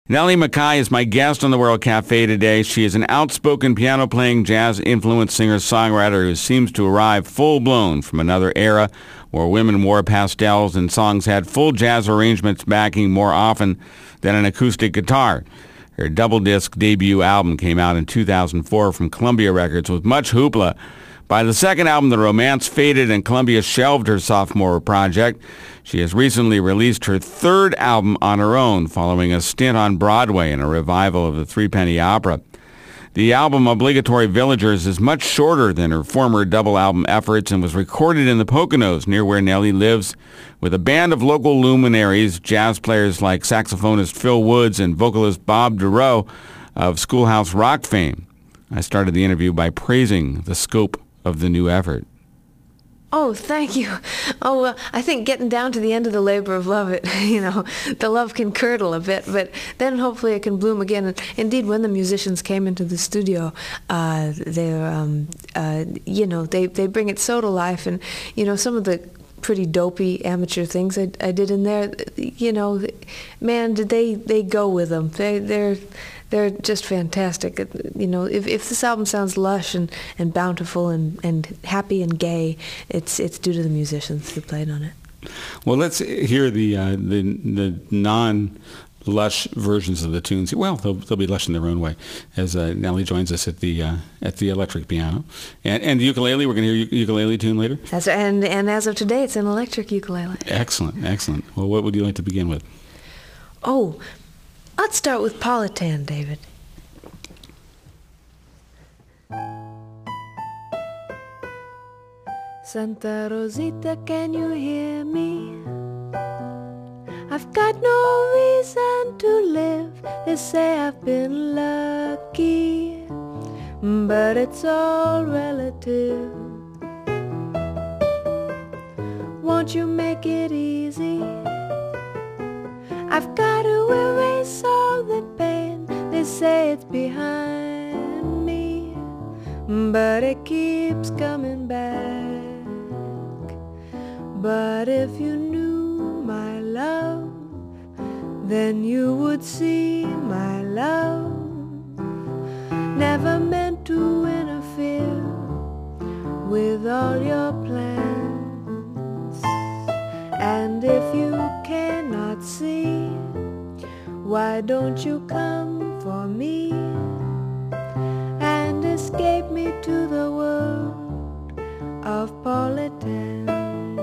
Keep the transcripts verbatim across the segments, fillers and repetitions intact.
Nellie McKay is my guest on the World Cafe today. She is an outspoken piano-playing, jazz-influenced singer-songwriter who seems to arrive full-blown from another era where women wore pastels and songs had full jazz arrangements backing more often than an acoustic guitar. Her double-disc debut album came out in two thousand four from Columbia Records with much hoopla. By the second album, the romance faded and Columbia shelved her sophomore project. She has recently released her third album on her own, following a stint on Broadway and a revival of the Threepenny Opera. The album Obligatory Villagers is much shorter than her former double album efforts and was recorded in the Poconos, near where Nellie lives, with a band of local luminaries, jazz players like saxophonist Phil Woods and vocalist Bob Dorough of Schoolhouse Rock fame. I started the interview by praising the scope of the new effort. Oh, thank you. Oh, well, I think getting down to the end of the labor of love, it, you know, the love can curdle a bit, but then hopefully it can bloom again. And indeed, when the musicians came into the studio, uh, they're, um, uh, you know, they, they bring it so to life. And, you know, some of the pretty dopey amateur things I, I did in there, you know, man, did they, they go with them. They, they're... They're just fantastic. You know, if, if this album sounds lush and, and bountiful and, and happy and gay, it's it's due to the musicians who played on it. Well, let's hear the uh, the, the non-lush versions of the tunes. Well, they'll, they'll be lush in their own way, as uh, Nellie joins us at the uh, at the electric piano. And, and the ukulele, we're going to hear a ukulele tune later? That's, and, and as of today, it's an electric ukulele. Excellent, excellent. Well, what would you like to begin with? Oh, let's start with Politan, David. Santa Rosita, can you hear me? I've got no reason to live. They say I've been lucky, but it's all relative. Won't you make it easy? I've got to erase all the pain. They say it's behind me, but it keeps coming back. But if you knew my love, then you would see my love never meant to interfere with all your plans. And if you cannot see, why don't you come for me and escape me to the world of Politan?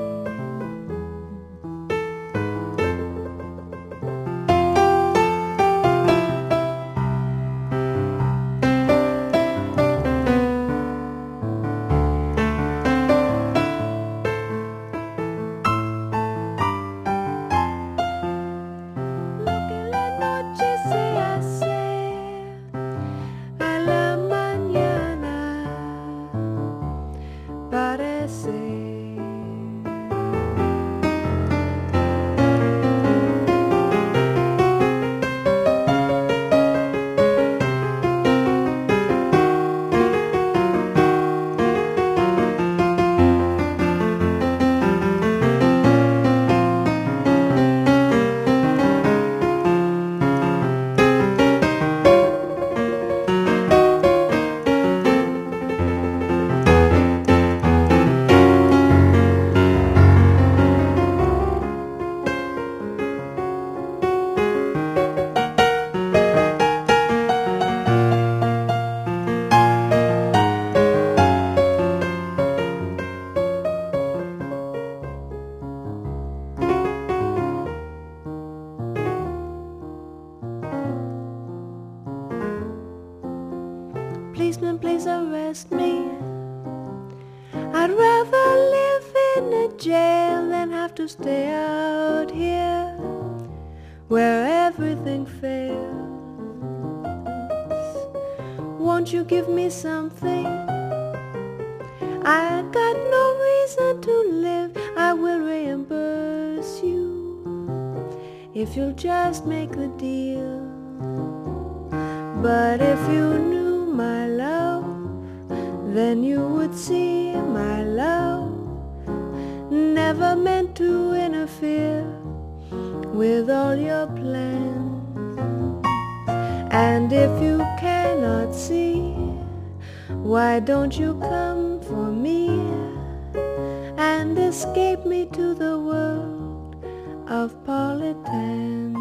Policeman, please arrest me. I'd rather live in a jail than have to stay out here where everything fails. Won't you give me something? I got no reason to live. I will reimburse you if you'll just make the deal. But if you knew my love, then you would see my love never meant to interfere with all your plans. And if you cannot see, why don't you come for me and escape me to the world of Politan?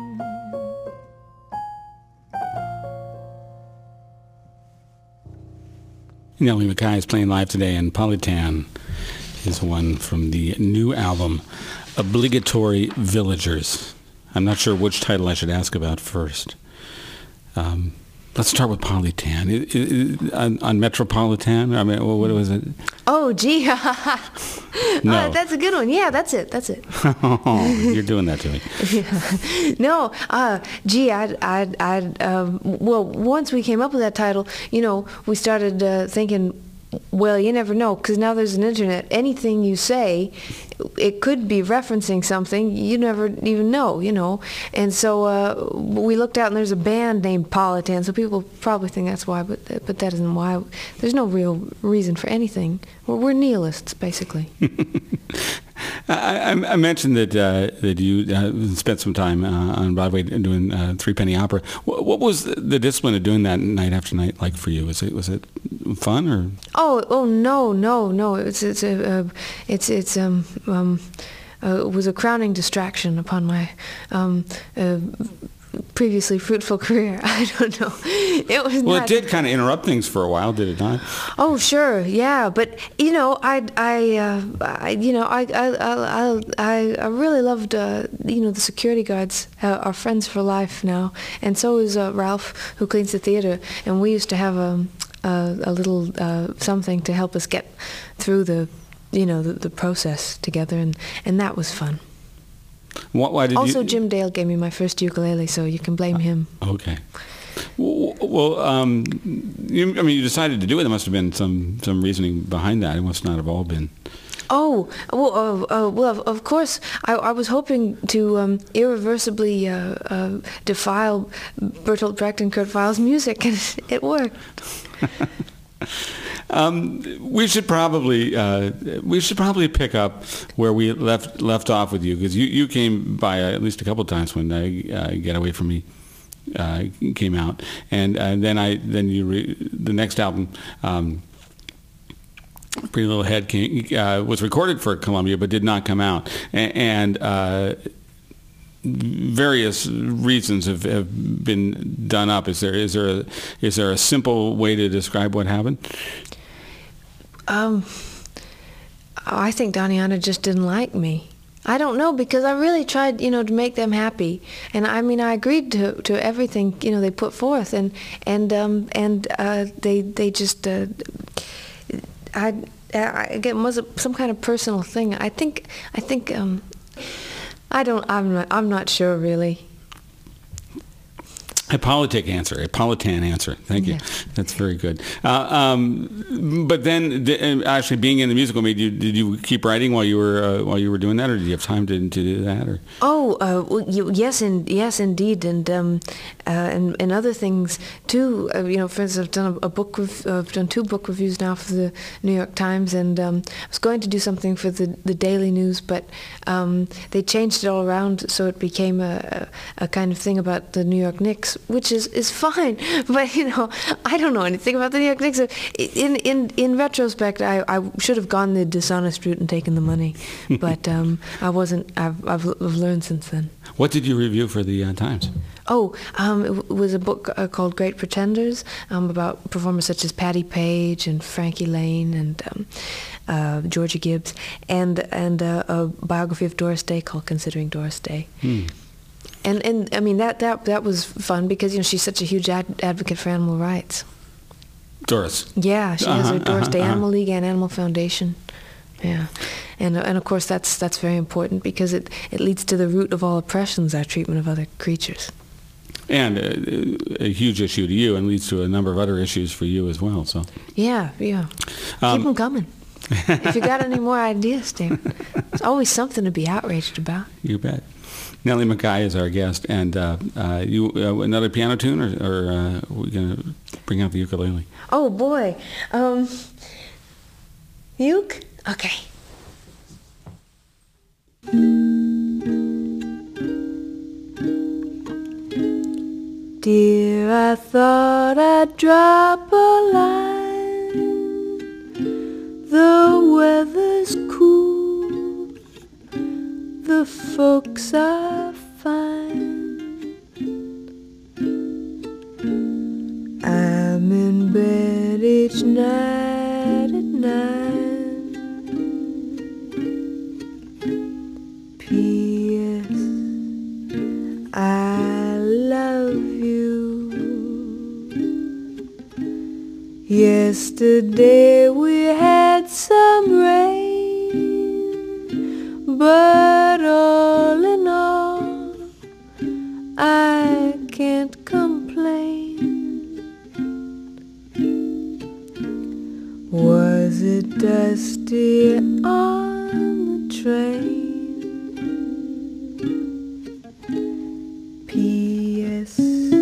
Nellie McKay is playing live today, and Politan is one from the new album, Obligatory Villagers. I'm not sure which title I should ask about first. Um, let's start with Politan. It, it, it, on, on Metropolitan? I mean, what was it? Oh, gee. No. Uh, that's a good one. Yeah, that's it. That's it. Oh, you're doing that to me. Yeah. No, uh, gee, I'd, I'd, I'd, um, well, once we came up with that title, you know, we started uh, thinking, well, you never know, because now there's an internet. Anything you say, it could be referencing something you never even know, you know. And so uh, we looked out, and there's a band named Politan, so people probably think that's why, but but that isn't why. There's no real reason for anything. We're, we're nihilists, basically. I, I mentioned that uh, that you uh, spent some time uh, on Broadway doing uh, Three Penny Opera. What, what was the discipline of doing that night after night like for you? Was it was it fun or? Oh oh no no no! It's it's a uh, it's it's um um uh, it was a crowning distraction upon my um. Uh, previously fruitful career. I don't know. It was well, not... it did kind of interrupt things for a while, did it not? Oh, sure, yeah. But you know, I, I, uh, I you know, I, I, I, I really loved, uh, you know, the security guards uh, are friends for life now, and so is uh, Ralph, who cleans the theater. And we used to have a, a, a little uh, something to help us get through the, you know, the, the process together, and and that was fun. Why, why did also, you... Jim Dale gave me my first ukulele, so you can blame him. Okay. Well, um, you, I mean, you decided to do it. There must have been some, some reasoning behind that. It must not have all been. Oh, well, uh, uh, well, of course, I, I was hoping to um, irreversibly uh, uh, defile Bertolt Brecht and Kurt Weill's music, and it worked. Um, we should probably uh, we should probably pick up where we left left off with you, because you, you came by uh, at least a couple of times when uh, uh, Get Away From Me uh, came out, and uh, then I then you re- the next album. Um, Pretty Little Head came, uh, was recorded for Columbia but did not come out, and, and uh, various reasons have, have been done up. Is there is there a, is there a simple way to describe what happened? Um, I think Doniana just didn't like me. I don't know, because I really tried, you know, to make them happy, and I mean, I agreed to to everything, you know, they put forth, and and um and uh, they they just uh, I I again was it some kind of personal thing. I think I think um I don't I'm not I'm not sure really. A politic answer, a Politan answer. Thank you. Yes. That's very good. Uh, um, but then, actually, being in the musical, did you, did you keep writing while you were uh, while you were doing that, or did you have time to, to do that? Or oh, uh, well, you, yes, and yes, indeed, and um, uh, and and other things too. Uh, you know, for instance, I've done a, a book. Rev- uh, I've done two book reviews now for the New York Times, and um, I was going to do something for the the Daily News, but um, they changed it all around, so it became a, a, a kind of thing about the New York Knicks, which is, is fine, but you know, I don't know anything about the New York Knicks. In in in retrospect, I, I should have gone the dishonest route and taken the money, but um, I wasn't. I've, I've I've learned since then. What did you review for the uh, Times? Oh, um, it w- was a book uh, called Great Pretenders, um, about performers such as Patti Page and Frankie Lane and um, uh, Georgia Gibbs, and and uh, a biography of Doris Day called Considering Doris Day. Hmm. And and I mean that, that that was fun because, you know, she's such a huge ad- advocate for animal rights. Doris. Yeah, she uh-huh, has her Doris uh-huh, Day uh-huh. Animal League and Animal Foundation. Yeah, and and of course that's that's very important because it, it leads to the root of all oppressions, our treatment of other creatures. And a, a huge issue to you, and leads to a number of other issues for you as well. So. Yeah, yeah. Um, Keep them coming. If you got any more ideas, David, there's always something to be outraged about. You bet. Nellie McKay is our guest, and uh, uh, you uh, another piano tune, or, or uh, are we going to bring out the ukulele? Oh boy, um, uke? Okay. Dear, I thought I'd drop a line. The weather's cool, the folks are fine. I'm in bed each night at nine. P S. I love you. Yesterday we had some rain, but all in all, I can't complain. Was it dusty on the train? P S.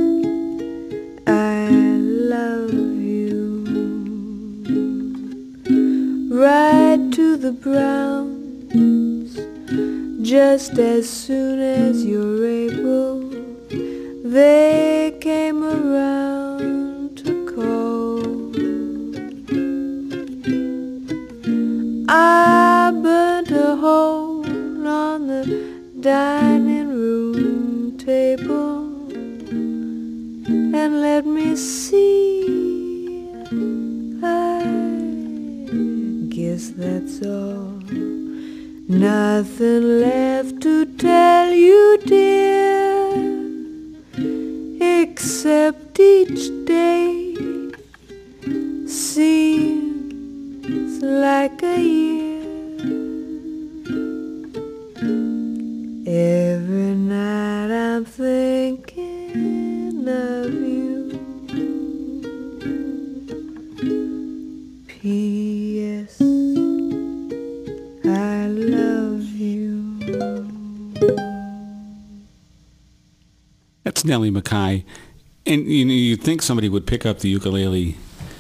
I love you. Ride to the Browns just as soon as you're able. They came around to call. I burnt a hole on the dining room table, and let me see, I guess that's all. Nothing left to tell you, dear, except each day seems like a year. Every night I'm thinking of you. P S. I love you. That's Nellie McKay. And you know, you'd think somebody would pick up the ukulele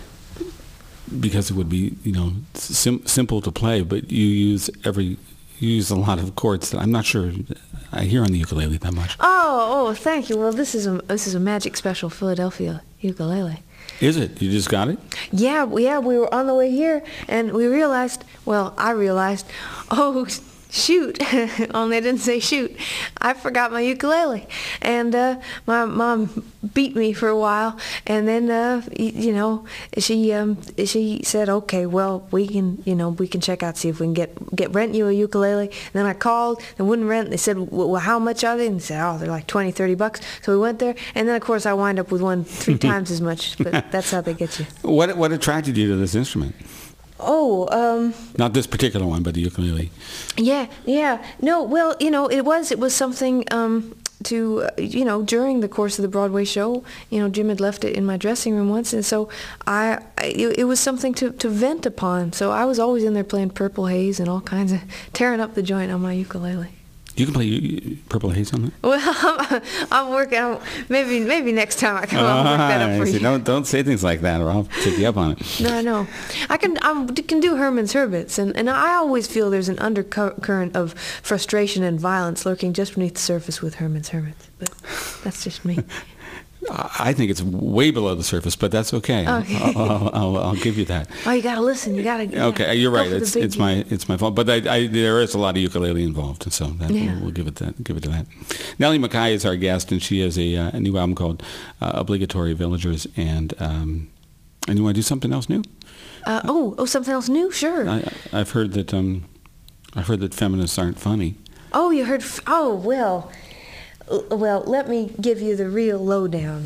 because it would be, you know, sim- simple to play, but you use every you use a lot of chords that I'm not sure I hear on the ukulele that much. Oh, oh, thank you. Well, this is a this is a Magic Special Philadelphia ukulele. Is it? You just got it? Yeah, yeah. We were on the way here, and we realized. Well, I realized. Oh, shoot! Only I didn't say shoot. I forgot my ukulele, and uh, my mom beat me for a while, and then uh, y- you know she um, she said, okay, well we can you know we can check out, see if we can get get rent you a ukulele. And then I called, they wouldn't rent. They said, well, how much are they? And they said, oh, they're like twenty, thirty bucks. So we went there, and then of course I wind up with one three times as much. But that's how they get you. What what attracted you to this instrument? Oh, um... Not this particular one, but the ukulele. Yeah, yeah. No, well, you know, it was, it was something, um, to, uh, you know, during the course of the Broadway show, you know, Jim had left it in my dressing room once, and so I, I it, it was something to, to vent upon. So I was always in there playing Purple Haze and all kinds of, tearing up the joint on my ukulele. You can play u- Purple Haze on that? Well, I'm, I'm working on, maybe maybe next time I come, I'll work that up for see, you. Don't, don't say things like that, or I'll take you up on it. No, I know. I can I can do Herman's Hermits, and, and I always feel there's an undercurrent of frustration and violence lurking just beneath the surface with Herman's Hermits. But that's just me. I think it's way below the surface, but that's okay. Okay. I'll, I'll, I'll, I'll give you that. Oh, you gotta listen. You gotta. You Okay, gotta you're go right. for the It's big it's deal. my it's my fault, but I, I, there is a lot of ukulele involved, and so that, Yeah. we'll, we'll give it that give it to that. Nellie McKay is our guest, and she has a, uh, a new album called uh, Obligatory Villagers, and um, and you want to do something else new? Uh, oh, oh, something else new? Sure. I, I've heard that um, I've heard that feminists aren't funny. Oh, you heard? F- oh, well, L- well. Let me give you the real lowdown.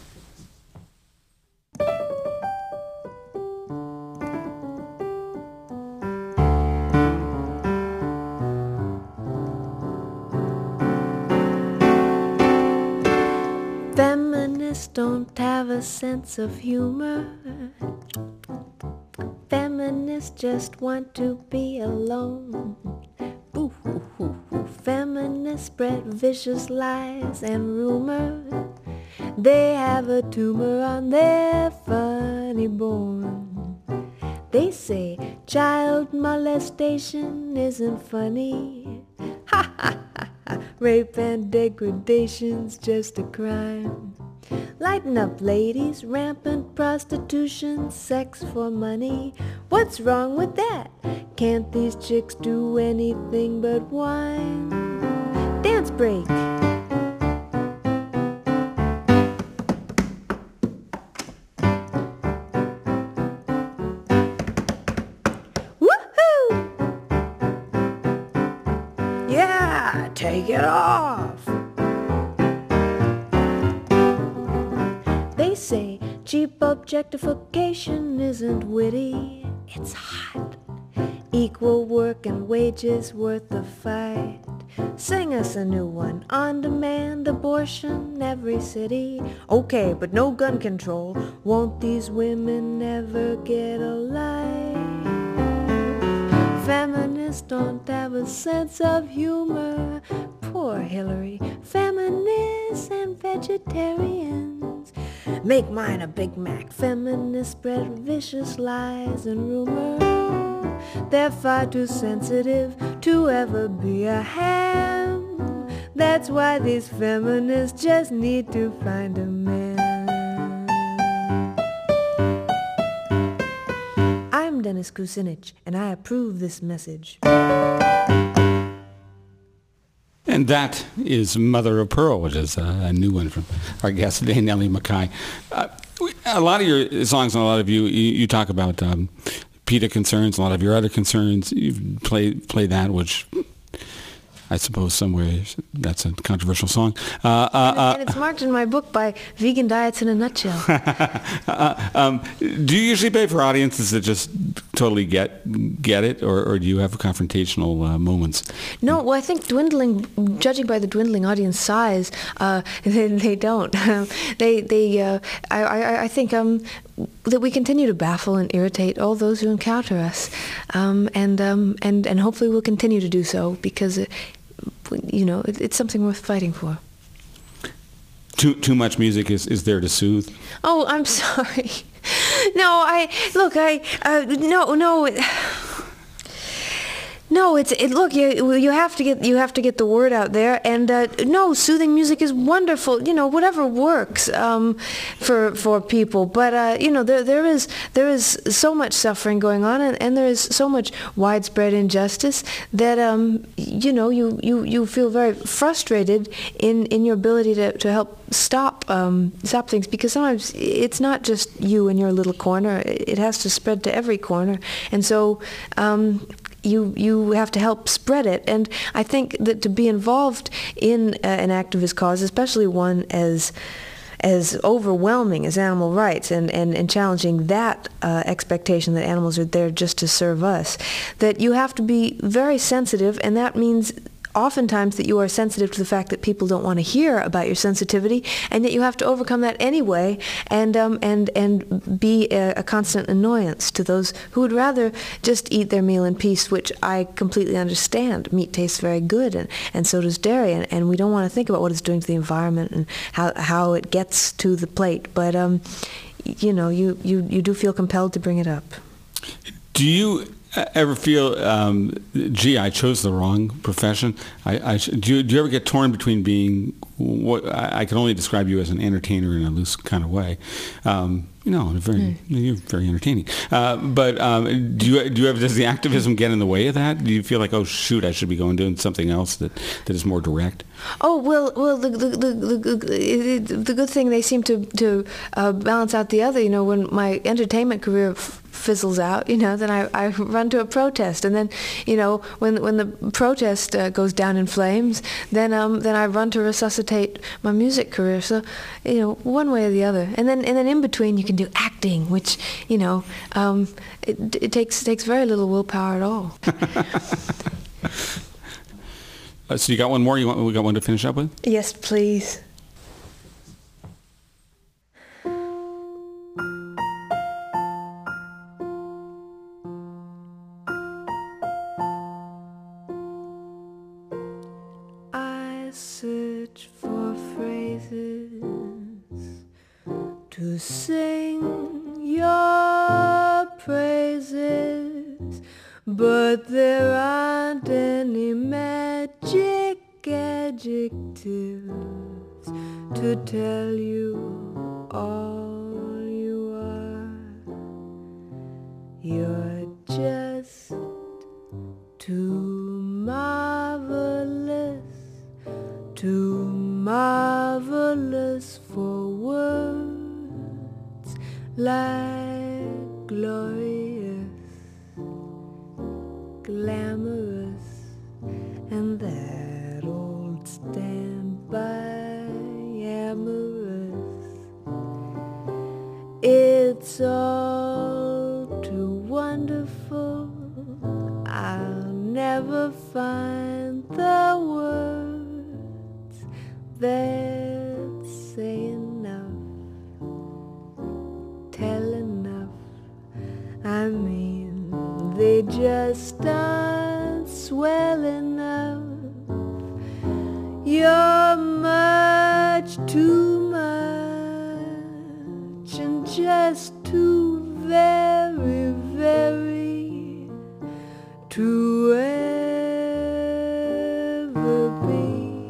Feminists don't have a sense of humor. Feminists just want to be alone. Ooh, ooh, ooh, ooh. Feminists spread vicious lies and rumors. They have a tumor on their funny bone. They say child molestation isn't funny. Ha ha ha ha. Rape and degradation's just a crime. Lighten up, ladies, rampant prostitution, sex for money. What's wrong with that? Can't these chicks do anything but whine? Dance break. Woohoo! Yeah, take it off. They say cheap objectification isn't witty, it's hot. Equal work and wages worth the fight. Sing us a new one. On demand abortion, every city. Okay, but no gun control. Won't these women never get a life? Feminists don't have a sense of humor. Poor Hillary. Feminists and vegetarians. Make mine a Big Mac. Feminists spread vicious lies and rumor. They're far too sensitive to ever be a ham. That's why these feminists just need to find a man. I'm Dennis Kucinich, and I approve this message. And that is Mother of Pearl, which is a, a new one from our guest today, Nellie McKay. Uh, a lot of your songs and a lot of you, you, you talk about um, PETA concerns, a lot of your other concerns. You've played play that, which I suppose somewhere that's a controversial song. Uh, uh, and, uh, and it's marked in my book by Vegan Diets in a Nutshell. uh, um, do you usually play for audiences that just totally get get it, or, or do you have confrontational uh, moments? No, well, I think dwindling, judging by the dwindling audience size, uh, they, they don't. they, they, uh, I, I, I think um, that we continue to baffle and irritate all those who encounter us, um, and um, and and hopefully we'll continue to do so because, it, you know, it, it's something worth fighting for. Too too much music is, is there to soothe? Oh, I'm sorry. No, I look. I uh, no no. No, it's it. Look, you you have to get you have to get the word out there, and uh, no, soothing music is wonderful. You know, whatever works um, for for people. But uh, you know, there there is there is so much suffering going on, and, and there is so much widespread injustice that um, you know you, you, you feel very frustrated in, in your ability to, to help stop um, stop things, because sometimes it's not just you in your little corner; it has to spread to every corner, and so. Um, You you have to help spread it, and I think that to be involved in uh, an activist cause, especially one as as overwhelming as animal rights, and, and, and challenging that uh, expectation that animals are there just to serve us, that you have to be very sensitive, and that means oftentimes that you are sensitive to the fact that people don't want to hear about your sensitivity, and that you have to overcome that anyway, and um, and and be a, a constant annoyance to those who would rather just eat their meal in peace, which I completely understand. Meat tastes very good, and, and so does dairy, and, and we don't want to think about what it's doing to the environment and how how it gets to the plate. But um, you know, you, you, you do feel compelled to bring it up. Do you ever feel, um, gee, I chose the wrong profession? I, I do, you, do you ever get torn between being what I, I can only describe you as an entertainer in a loose kind of way? Um, you know, very, mm. you're very entertaining. Uh, but um, do you do you ever, does the activism get in the way of that? Do you feel like, oh shoot, I should be going doing something else that, that is more direct? Oh well, well the the the, the, the good thing, they seem to to uh, balance out the other. You know, when my entertainment career f- fizzles out, you know, then I, I run to a protest, and then, you know, when when the protest uh, goes down in flames, then um then I run to resuscitate my music career. So, you know, one way or the other, and then and then in between you can do acting, which, you know, um, it, it takes takes very little willpower at all. uh, so you got one more? You want? We got one to finish up with? Yes, please. I search for phrases to sing your praises, but there aren't any magic adjectives to to tell you all you are. You're just too marvelous, too marvelous for words, like glorious, glamorous, and that old standby amorous. It's all too wonderful, I'll never find the words that say enough, tell enough. I mean, they just aren't swell enough. You're much too much and just too very, very to ever be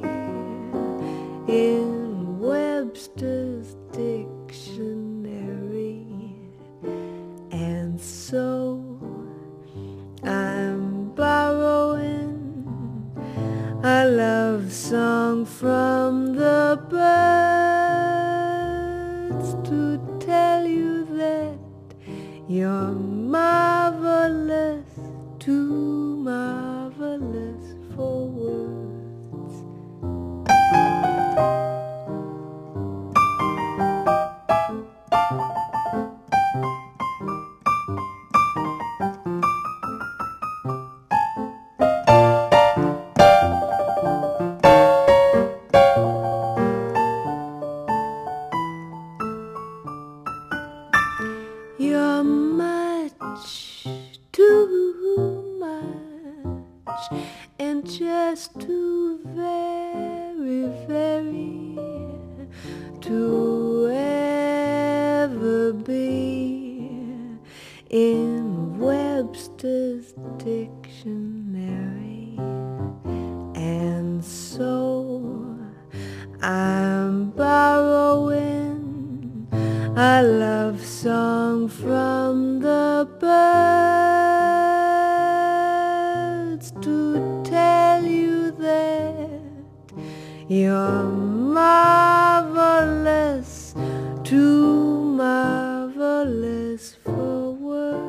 in Webster's dictionary. And so I'm borrowing a love song from the birds to tell you that you're marvelous, too marvelous for words. You're much too much and just too very, very to ever be in Webster's dictionary. And so I'm borrowing a love song from the birds to tell you that you're marvelous, too marvelous for words.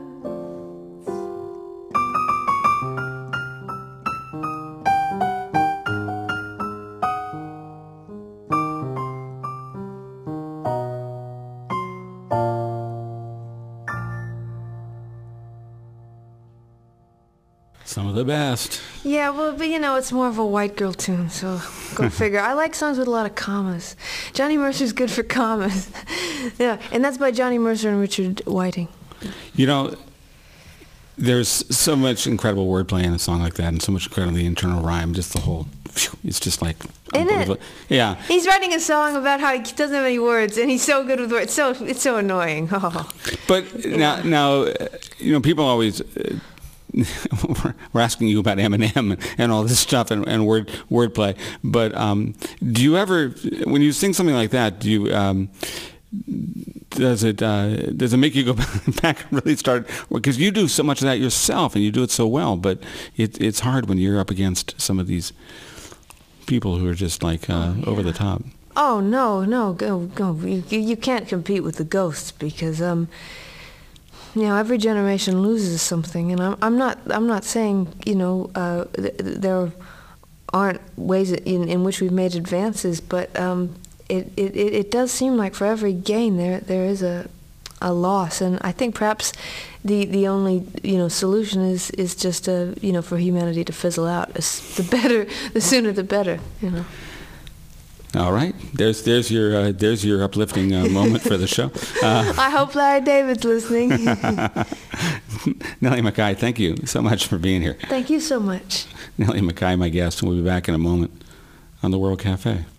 Some of the best. Yeah, well, but you know, it's more of a white girl tune, so go figure. I like songs with a lot of commas. Johnny Mercer's good for commas. Yeah, and that's by Johnny Mercer and Richard Whiting. You know, there's so much incredible wordplay in a song like that, and so much incredibly internal rhyme. Just the whole, it's just like Isn't it? Yeah. He's writing a song about how he doesn't have any words, and he's so good with words. So it's so annoying. Oh. But now, now, you know, people always. Uh, we're asking you about Eminem and all this stuff and, and word wordplay, but um, do you ever, when you sing something like that, do you um, does it uh, does it make you go back and really start? Because you do so much of that yourself and you do it so well, but it, it's hard when you're up against some of these people who are just like uh, oh, yeah. over the top. Oh no, no, go go! You you can't compete with the Ghosts because um. You know, every generation loses something, and I'm, I'm not. I'm not saying, you know, uh, th- there aren't ways in, in which we've made advances, but um, it, it, it does seem like for every gain there there is a a loss, and I think perhaps the, the only you know solution is is just a, you know for humanity to fizzle out. It's the better, the sooner the better. You know. All right, there's there's your uh, there's your uplifting uh, moment for the show. Uh, I hope Larry David's listening. Nellie McKay, thank you so much for being here. Thank you so much. Nellie McKay, my guest, and we'll be back in a moment on the World Cafe.